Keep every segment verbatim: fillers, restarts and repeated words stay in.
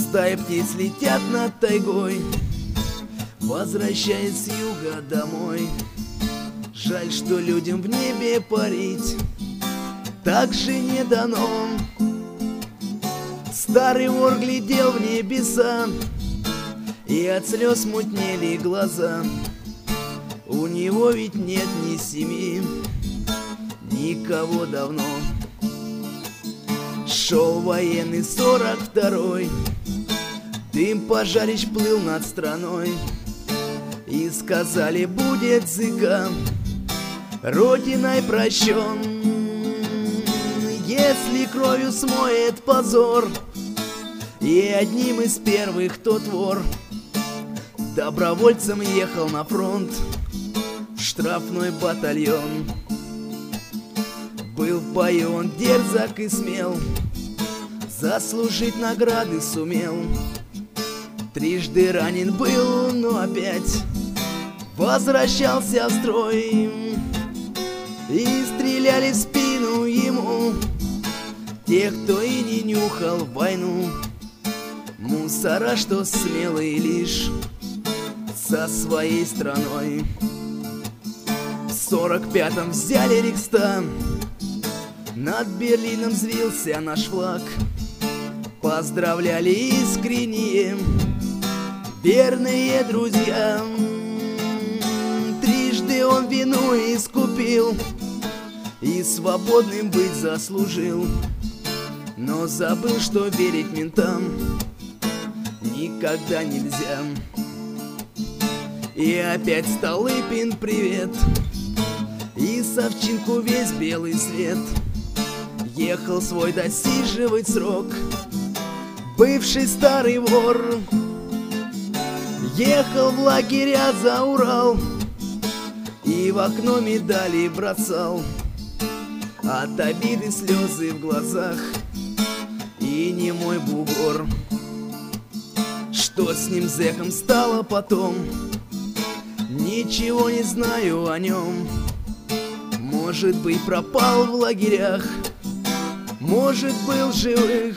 Стаи птиц летят над тайгой, возвращаясь с юга домой. Жаль, что людям в небе парить так же не дано. Старый вор глядел в небеса, и от слез мутнели глаза. У него ведь нет ни семьи, никого давно. Шел военный сорок второй, дым пожарищ плыл над страной. И сказали, будет зыка родиной прощен, если кровью смоет позор. И одним из первых тот вор добровольцем ехал на фронт в штрафной батальон. Был в бою он дерзок и смел, заслужить награды сумел. Трижды ранен был, но опять возвращался в строй. И стреляли в спину ему те, кто и не нюхал войну. Мусора, что смелые лишь со своей страной. В сорок пятом взяли Рейхстаг, над Берлином взвился наш флаг. Поздравляли искренние верные друзья. Трижды он вину искупил и свободным быть заслужил, но забыл, что верить ментам никогда нельзя. И опять Столыпин привет, и Савченко весь белый свет. Ехал свой досиживать срок бывший старый вор. Ехал в лагеря за Урал и в окно медали бросал. От обиды слезы в глазах и немой бугор. Что с ним зэком стало потом, ничего не знаю о нем. Может быть, пропал в лагерях, может, был живых.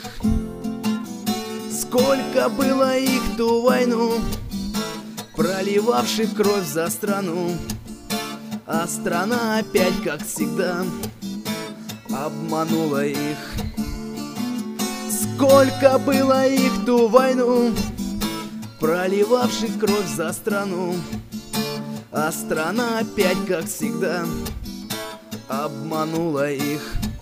Сколько было их ту войну, проливавших кровь за страну. А страна опять, как всегда, обманула их. Сколько было их ту войну, проливавших кровь за страну. А страна опять, как всегда, обманула их.